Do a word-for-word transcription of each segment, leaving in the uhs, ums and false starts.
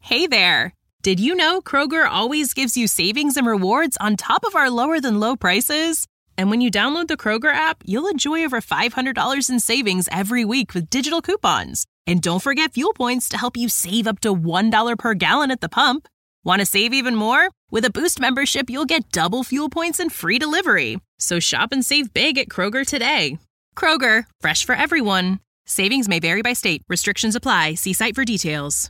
Hey there! Did you know Kroger always gives you savings and rewards on top of our lower-than-low prices? And when you download the Kroger app, you'll enjoy over five hundred dollars in savings every week with digital coupons. And don't forget fuel points to help you save up to one dollar per gallon at the pump. Want to save even more? With a Boost membership, you'll get double fuel points and free delivery. So shop and save big at Kroger today. Kroger, fresh for everyone. Savings may vary by state. Restrictions apply. See site for details.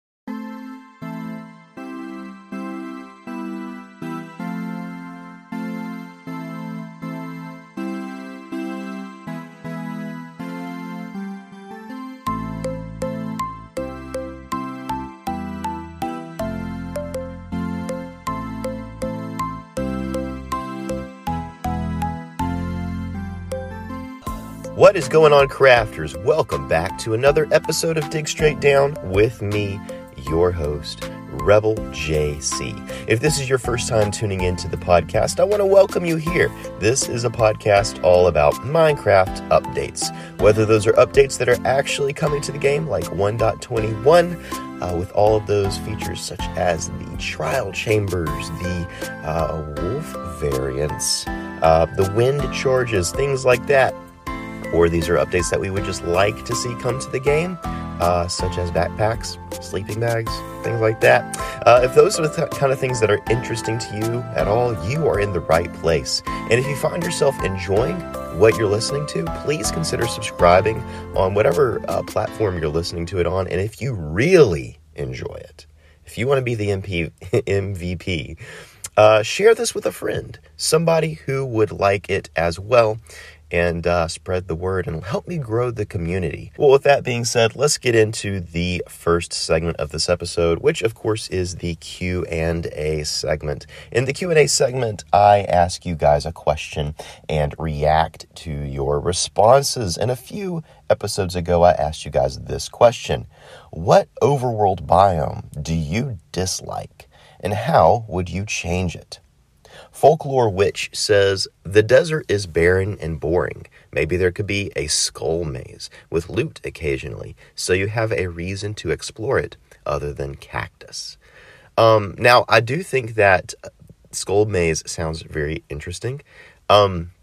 What is going on, crafters? Welcome back to another episode of Dig Straight Down with me, your host, Rebel J C. If this is your first time tuning into the podcast, I want to welcome you here. This is a podcast all about Minecraft updates, whether those are updates that are actually coming to the game, like one point twenty-one, uh, with all of those features such as the trial chambers, the uh, wolf variants, uh, the wind charges, things like that. Or these are updates that we would just like to see come to the game, uh, such as backpacks, sleeping bags, things like that. Uh, if those are the th- kind of things that are interesting to you at all, you are in the right place. And if you find yourself enjoying what you're listening to, please consider subscribing on whatever uh, platform you're listening to it on. And if you really enjoy it, if you want to be the M P- M V P, uh, share this with a friend, somebody who would like it as well, and uh, spread the word and help me grow the community. Well, with that being said, let's get into the first segment of this episode, which of course is the Q and A segment. In the Q and A segment, I ask you guys a question and react to your responses. And a few episodes ago, I asked you guys this question: what overworld biome do you dislike, and how would you change it? Folklore Witch says, the desert is barren and boring. Maybe there could be a skull maze with loot occasionally, so you have a reason to explore it other than cactus. Um, now, I do think that skull maze sounds very interesting. Um,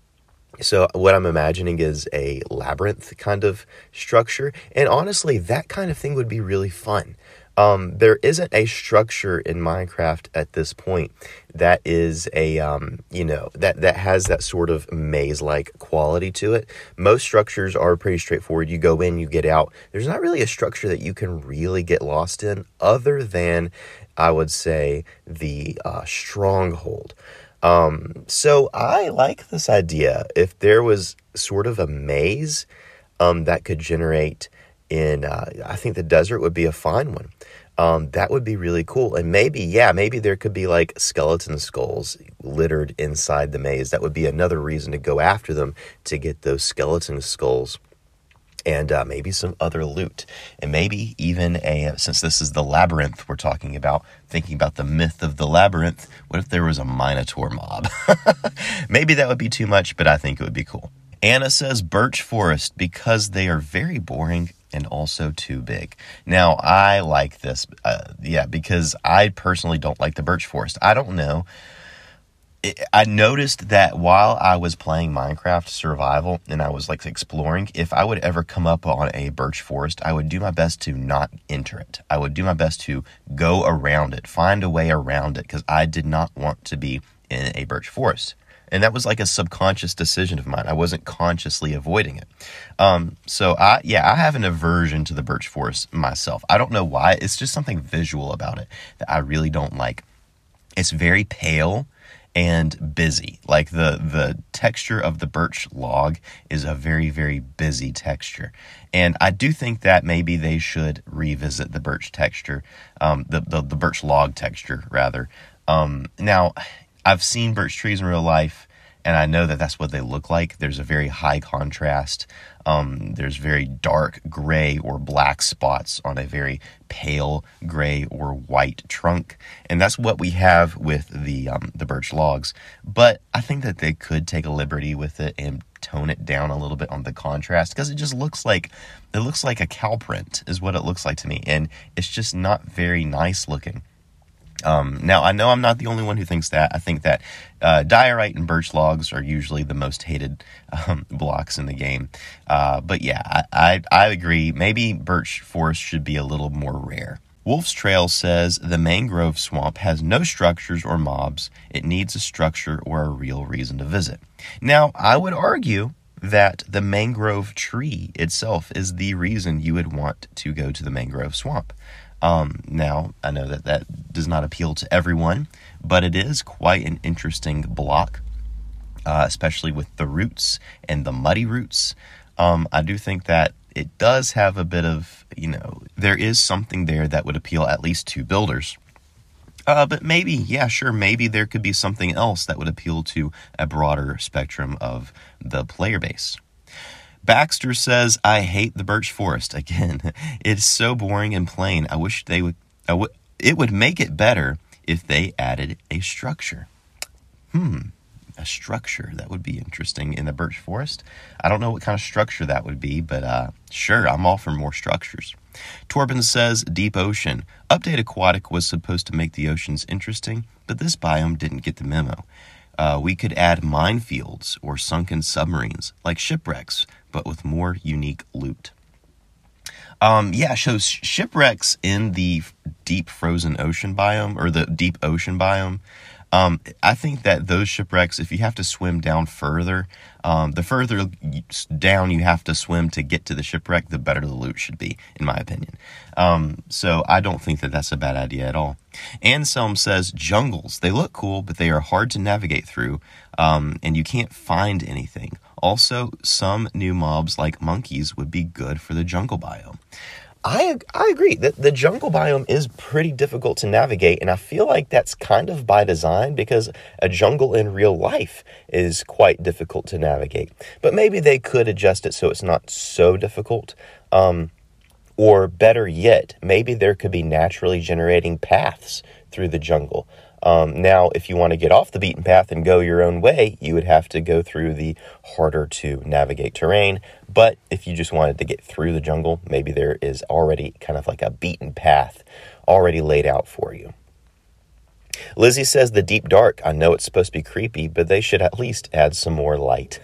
so what I'm imagining is a labyrinth kind of structure, and honestly, that kind of thing would be really fun. Um, there isn't a structure in Minecraft at this point that is a, um, you know, that, that has that sort of maze-like quality to it. Most structures are pretty straightforward. You go in, you get out. There's not really a structure that you can really get lost in other than, I would say, the uh, stronghold. Um, so I like this idea. If there was sort of a maze um, that could generate in, uh, I think the desert would be a fine one. Um, that would be really cool. And maybe, yeah, maybe there could be like skeleton skulls littered inside the maze. That would be another reason to go after them, to get those skeleton skulls. And uh, maybe some other loot. And maybe even a, since this is the labyrinth we're talking about, thinking about the myth of the labyrinth, what if there was a Minotaur mob? Maybe that would be too much, but I think it would be cool. Anna says birch forest because they are very boring and also too big. Now, I like this, uh, yeah, because I personally don't like the birch forest. I don't know. It, I noticed that while I was playing Minecraft Survival and I was like exploring, if I would ever come up on a birch forest, I would do my best to not enter it. I would do my best to go around it, find a way around it, because I did not want to be in a birch forest. And that was like a subconscious decision of mine. I wasn't consciously avoiding it. Um, so, I yeah, I have an aversion to the birch forest myself. I don't know why. It's just something visual about it that I really don't like. It's very pale and busy. Like the, the texture of the birch log is a very, very busy texture. And I do think that maybe they should revisit the birch texture, um, the, the, the birch log texture, rather. Um, now... I've seen birch trees in real life, and I know that that's what they look like. There's a very high contrast. Um, there's very dark gray or black spots on a very pale gray or white trunk, and that's what we have with the um, the birch logs. But I think that they could take a liberty with it and tone it down a little bit on the contrast, because it just looks like, it looks like a cow print is what it looks like to me. And it's just not very nice looking. Um, now, I know I'm not the only one who thinks that. I think that uh, diorite and birch logs are usually the most hated um, blocks in the game. Uh, but yeah, I, I, I agree. Maybe birch forest should be a little more rare. Wolf's Trail says the mangrove swamp has no structures or mobs. It needs a structure or a real reason to visit. Now, I would argue that the mangrove tree itself is the reason you would want to go to the mangrove swamp. Um, now, I know that that does not appeal to everyone, but it is quite an interesting block, uh, especially with the roots and the muddy roots. Um, I do think that it does have a bit of, you know, there is something there that would appeal at least to builders. Uh, but maybe, yeah, sure, maybe there could be something else that would appeal to a broader spectrum of the player base. Baxter says, I hate the birch forest. Again, it's so boring and plain. I wish they would, I w- it would make it better if they added a structure. Hmm, a structure. That would be interesting in the birch forest. I don't know what kind of structure that would be, but uh, sure, I'm all for more structures. Torben says, Deep Ocean. Update Aquatic was supposed to make the oceans interesting, but this biome didn't get the memo. Uh, we could add minefields or sunken submarines, like shipwrecks, but with more unique loot. Um, yeah, so shipwrecks in the deep frozen ocean biome, or the deep ocean biome, um, I think that those shipwrecks, if you have to swim down further, um, the further down you have to swim to get to the shipwreck, the better the loot should be, in my opinion. Um, so I don't think that that's a bad idea at all. Anselm says, jungles, they look cool, but they are hard to navigate through, um, and you can't find anything. Also, some new mobs like monkeys would be good for the jungle biome. I I agree that the jungle biome is pretty difficult to navigate, and I feel like that's kind of by design, because a jungle in real life is quite difficult to navigate. But maybe they could adjust it so it's not so difficult. Um, or better yet, maybe there could be naturally generating paths through the jungle. Um, now, if you want to get off the beaten path and go your own way, you would have to go through the harder to navigate terrain. But if you just wanted to get through the jungle, maybe there is already kind of like a beaten path already laid out for you. Lizzie says the deep dark. I know it's supposed to be creepy, but they should at least add some more light.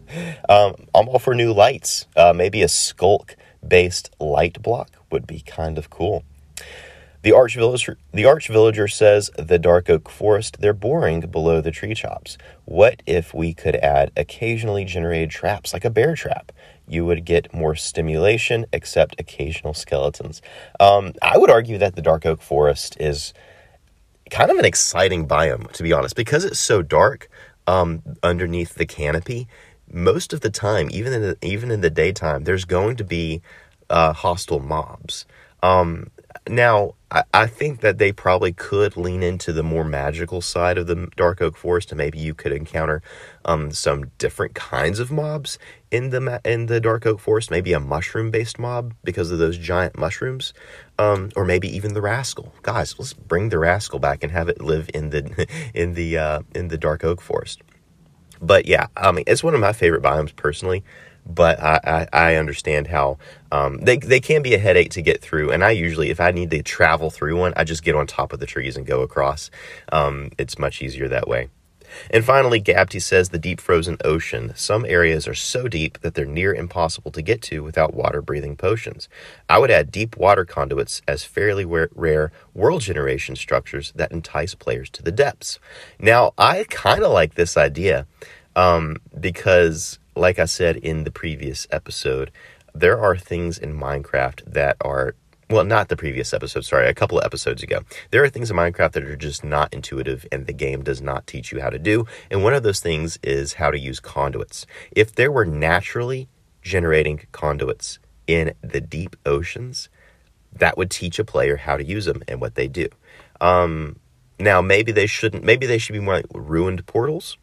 um, I'm all for new lights. Uh, maybe a skulk-based light block would be kind of cool. The Arch Villager, the Arch Villager says, the Dark Oak Forest, they're boring below the tree chops. What if we could add occasionally generated traps, like a bear trap? You would get more stimulation, except occasional skeletons. Um, I would argue that the Dark Oak Forest is kind of an exciting biome, to be honest, because it's so dark um, underneath the canopy. Most of the time, even in the, even in the daytime, there's going to be uh, hostile mobs. Um, now, I, I think that they probably could lean into the more magical side of the Dark Oak Forest, and maybe you could encounter um, some different kinds of mobs in the in the Dark Oak Forest. Maybe a mushroom-based mob because of those giant mushrooms, um, or maybe even the Rascal. Guys, let's bring the Rascal back and have it live in the in the uh, in the Dark Oak Forest. But yeah, I mean, it's one of my favorite biomes personally. But I, I, I understand how um, they they can be a headache to get through. And I usually, if I need to travel through one, I just get on top of the trees and go across. Um, it's much easier that way. And finally, Gabty says the deep frozen ocean. Some areas are so deep that they're near impossible to get to without water-breathing potions. I would add deep water conduits as fairly rare world generation structures that entice players to the depths. Now, I kind of like this idea um, because... like I said in the previous episode, there are things in Minecraft that are, well, not the previous episode, sorry, a couple of episodes ago. There are things in Minecraft that are just not intuitive and the game does not teach you how to do. And one of those things is how to use conduits. If there were naturally generating conduits in the deep oceans, that would teach a player how to use them and what they do. Um, now, maybe they shouldn't, maybe they should be more like ruined portals.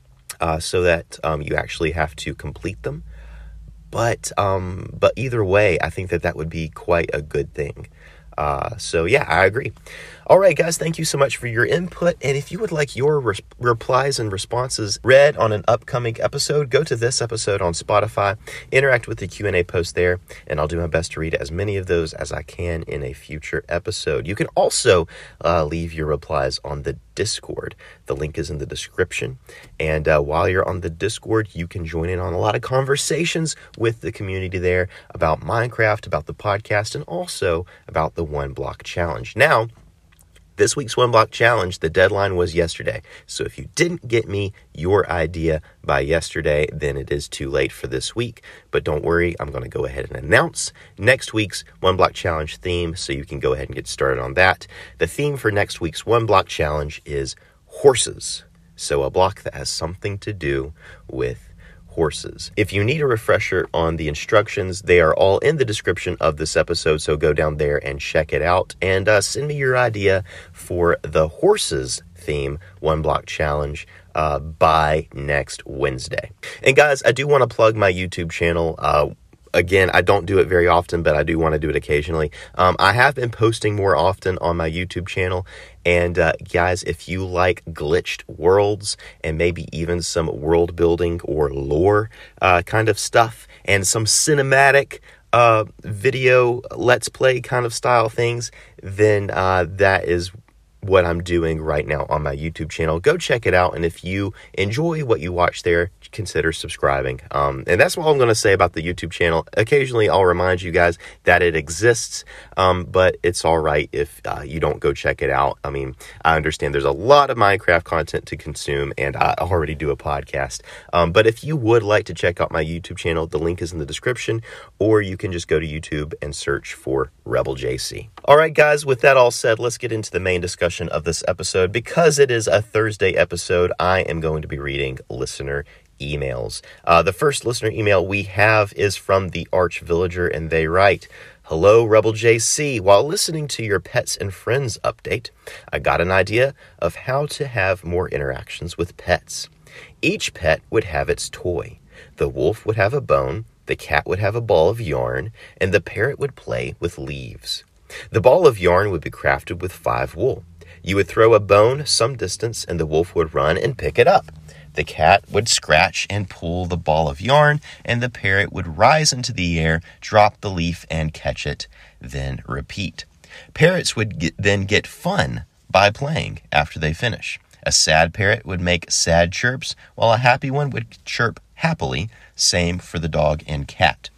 Uh, so that um, you actually have to complete them. But um, but either way, I think that that would be quite a good thing. Uh, so yeah, I agree. All right, guys, thank you so much for your input. And if you would like your re- replies and responses read on an upcoming episode, go to this episode on Spotify, interact with the Q and A post there, and I'll do my best to read as many of those as I can in a future episode. You can also uh, leave your replies on the Discord. The link is in the description. And uh, while you're on the Discord, you can join in on a lot of conversations with the community there about Minecraft, about the podcast, and also about the One Block Challenge. Now, this week's One Block Challenge, the deadline was yesterday. So if you didn't get me your idea by yesterday, then it is too late for this week. But don't worry, I'm going to go ahead and announce next week's One Block Challenge theme, so you can go ahead and get started on that. The theme for next week's One Block Challenge is horses. So a block that has something to do with horses. If you need a refresher on the instructions, they are all in the description of this episode, so go down there and check it out, and uh, send me your idea for the horses theme One Block Challenge uh, by next Wednesday. And guys, I do want to plug my YouTube channel. Uh, Again, I don't do it very often, but I do want to do it occasionally. Um, I have been posting more often on my YouTube channel. And uh, guys, if you like glitched worlds and maybe even some world building or lore uh, kind of stuff and some cinematic uh, video let's play kind of style things, then uh, that is what I'm doing right now on my YouTube channel. Go check it out, and if you enjoy what you watch there, consider subscribing. Um, and that's all I'm going to say about the YouTube channel. Occasionally, I'll remind you guys that it exists, um, but it's all right if uh, you don't go check it out. I mean, I understand there's a lot of Minecraft content to consume, and I already do a podcast. Um, but if you would like to check out my YouTube channel, the link is in the description, or you can just go to YouTube and search for Rebel J C. All right, guys, with that all said, let's get into the main discussion of this episode. Because it is a Thursday episode, I am going to be reading listener emails. Uh, the first listener email we have is from the Arch Villager, and they write, "Hello, Rebel J C. While listening to your Pets and Friends update, I got an idea of how to have more interactions with pets. Each pet would have its toy. The wolf would have a bone, the cat would have a ball of yarn, and the parrot would play with leaves. The ball of yarn would be crafted with five wool. You would throw a bone some distance, and the wolf would run and pick it up. The cat would scratch and pull the ball of yarn, and the parrot would rise into the air, drop the leaf, and catch it, then repeat. Parrots would get, then get fun by playing after they finish. A sad parrot would make sad chirps, while a happy one would chirp happily, same for the dog and cat.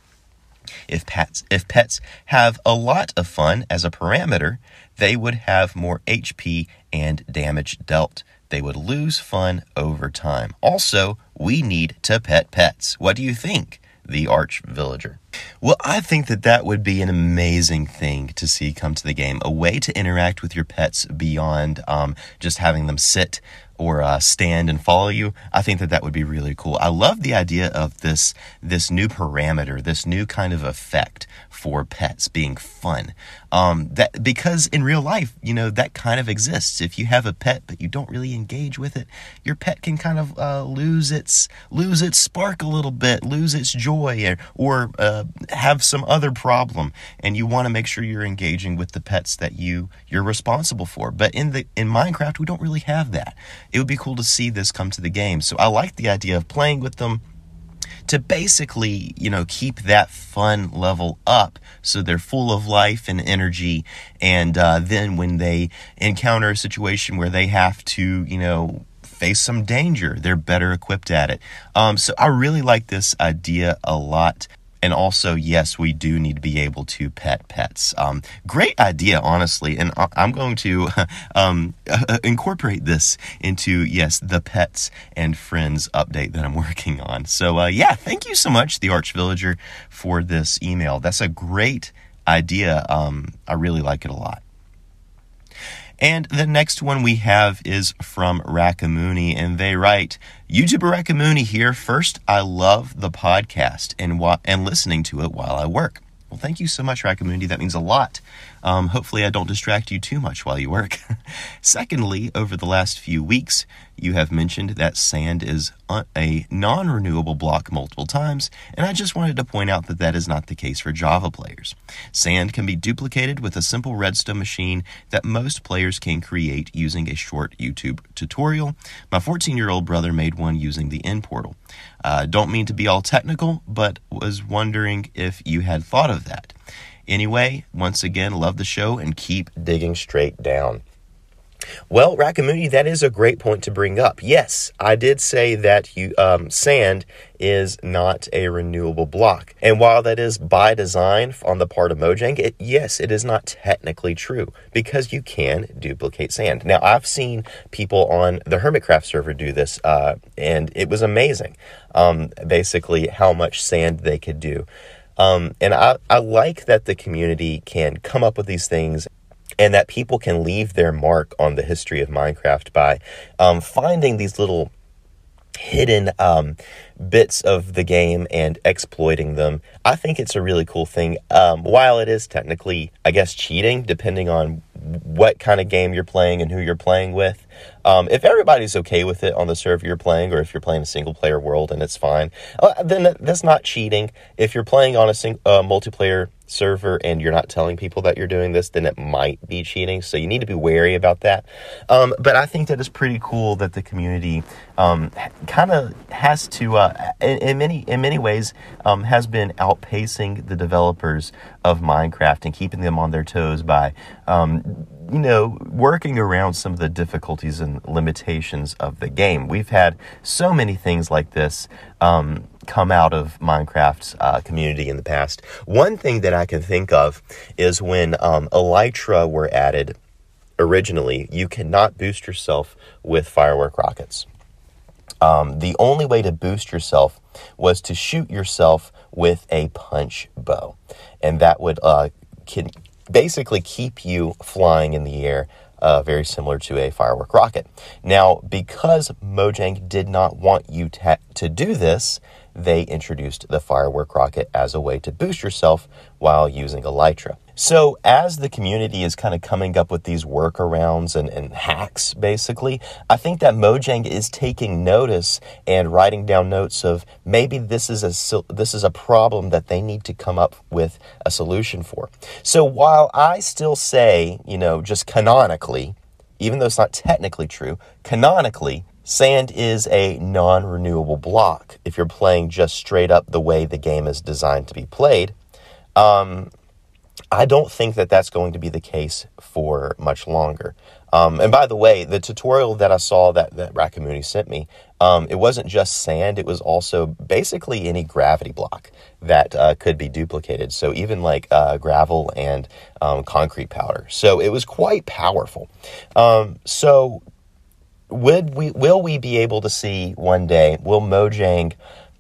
If pets, if pets have a lot of fun as a parameter, they would have more H P and damage dealt. They would lose fun over time. Also, we need to pet pets. What do you think?" The Arch Villager. Well, I think that that would be an amazing thing to see come to the game. A way to interact with your pets beyond um, just having them sit or uh, stand and follow you. I think that that would be really cool. I love the idea of this this new parameter, this new kind of effect for pets being fun. Um, that because in real life, you know, that kind of exists. If you have a pet but you don't really engage with it, your pet can kind of uh, lose its lose its spark a little bit, lose its joy, or, or uh, have some other problem. And you want to make sure you're engaging with the pets that you you're responsible for. But in the in Minecraft, we don't really have that. It would be cool to see this come to the game. So I like the idea of playing with them to basically, you know, keep that fun level up so they're full of life and energy. And uh, then when they encounter a situation where they have to, you know, face some danger, they're better equipped at it. Um, so I really like this idea a lot. And also, yes, we do need to be able to pet pets. Um, great idea, honestly. And I'm going to um, incorporate this into, yes, the Pets and Friends update that I'm working on. So, uh, yeah, thank you so much, the Arch Villager, for this email. That's a great idea. Um, I really like it a lot. And the next one we have is from Rackamooney, and they write, "YouTuber Rackamooney here. First, I love the podcast and wa- and listening to it while I work." Well, thank you so much, Rackamooney. That means a lot. Um, hopefully I don't distract you too much while you work. Secondly, over the last few weeks, you have mentioned that sand is a non-renewable block multiple times, and I just wanted to point out that that is not the case for Java players. Sand can be duplicated with a simple redstone machine that most players can create using a short YouTube tutorial. My fourteen-year-old brother made one using the end portal. Uh, don't mean to be all technical, but was wondering if you had thought of that. Anyway, once again, love the show and keep digging straight down. Well, Rackamoody, that is a great point to bring up. Yes, I did say that you, um, sand is not a renewable block. And while that is by design on the part of Mojang, it, yes, it is not technically true because you can duplicate sand. Now, I've seen people on the Hermitcraft server do this, uh, and it was amazing, um, basically how much sand they could do. Um, and I, I like that the community can come up with these things and that people can leave their mark on the history of Minecraft by um, finding these little hidden um, bits of the game and exploiting them. I think it's a really cool thing. Um, while it is technically, I guess, cheating, depending on what kind of game you're playing and who you're playing with. Um, if everybody's okay with it on the server you're playing, or if you're playing a single-player world and it's fine, uh, then that's not cheating. If you're playing on a sing- uh, multiplayer server and you're not telling people that you're doing this, then it might be cheating. So you need to be wary about that. Um, but I think that it's pretty cool that the community um, kind of has to, uh, in, in many in many ways, um, has been outpacing the developers of Minecraft and keeping them on their toes by, um, you know, working around some of the difficulties and limitations of the game. We've had so many things like this um, come out of Minecraft's uh, community in the past. One thing that I can think of is when um, Elytra were added originally, you cannot boost yourself with firework rockets. Um, the only way to boost yourself was to shoot yourself with a punch bow. And that would uh, can basically keep you flying in the air, uh, very similar to a firework rocket. Now, because Mojang did not want you to, ha- to do this, they introduced the firework rocket as a way to boost yourself while using Elytra. So as the community is kind of coming up with these workarounds and, and hacks, basically, I think that Mojang is taking notice and writing down notes of maybe this is a this is a problem that they need to come up with a solution for. So while I still say, you know, just canonically, even though it's not technically true, canonically, sand is a non-renewable block if you're playing just straight up the way the game is designed to be played. Um... I don't think that that's going to be the case for much longer. Um, and by the way, the tutorial that I saw that, that Rackamoony sent me, um, it wasn't just sand. It was also basically any gravity block that uh, could be duplicated. So even like uh, gravel and um, concrete powder. So it was quite powerful. Um, so would we, will we be able to see one day, will Mojang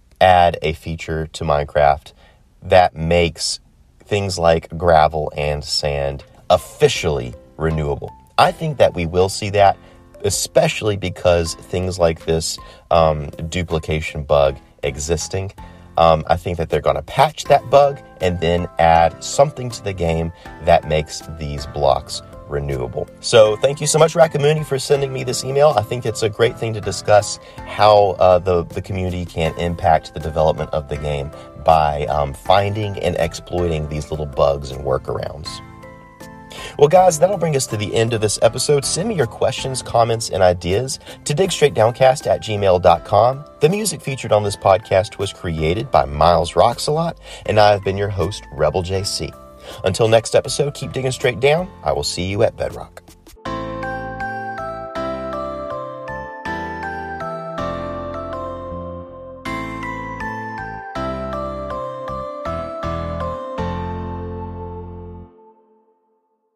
add a feature to Minecraft that makes things like gravel and sand officially renewable? I think that we will see that, especially because things like this um, duplication bug existing. Um, I think that they're going to patch that bug and then add something to the game that makes these blocks renewable. So thank you so much, Rackamoony, for sending me this email. I think it's a great thing to discuss how uh, the, the community can impact the development of the game by um, finding and exploiting these little bugs and workarounds. Well, guys, that'll bring us to the end of this episode. Send me your questions, comments, and ideas to digstraightdowncast at gmail dot com. The music featured on this podcast was created by Miles Roxalot, and I have been your host, Rebel J C. Until next episode, keep digging straight down. I will see you at Bedrock.